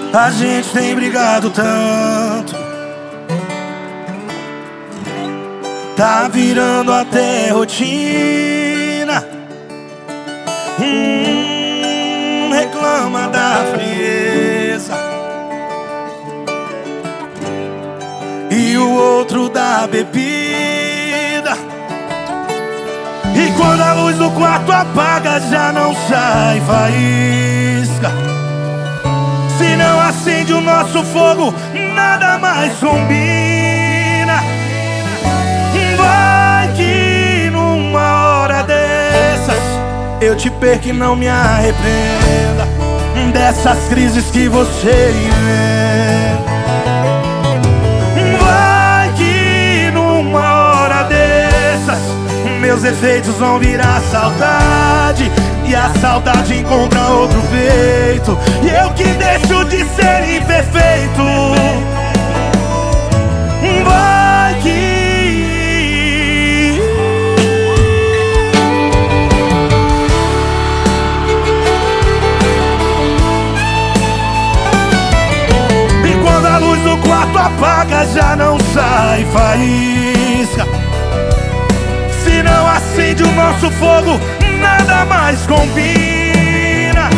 A gente tem brigado tanto, tá virando até rotina. Reclama da frieza e o outro da bebida. E quando a luz do quarto apaga, já não sai faísca. Se não acende o nosso fogo, nada mais combina. Vai que numa hora dessas eu te perco e não me arrependa dessas crises que você inventa. Vai que numa hora dessas meus efeitos vão virar saudade, e a saudade encontra outro peito, e eu que deixo de ser imperfeito. Vai que e quando a luz do quarto apaga, já não sai faísca. Se não acende o nosso fogo, nada mais combina.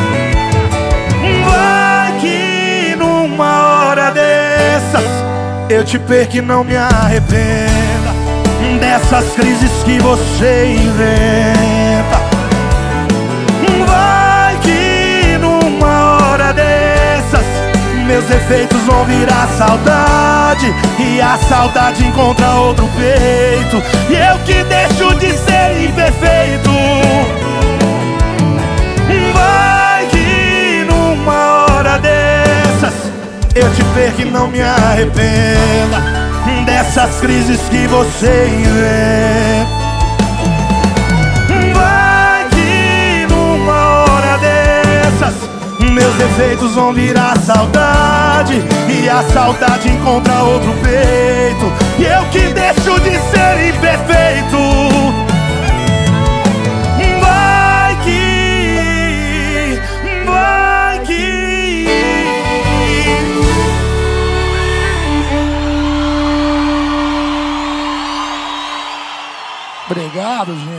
Vai que numa hora dessas eu te perco e não me arrependa dessas crises que você inventa. Vai que numa hora dessas meus efeitos vão virar saudade, e a saudade encontra outro peito, e eu que deixo de ser imperfeito. Vai que numa hora dessas eu te perco e não me arrependa dessas crises que você inventa. Vai que numa hora dessas meus efeitos vão virar saudade, e a saudade encontra outro peito, e eu que deixo de ser imperfeito. Vai que Obrigado, gente.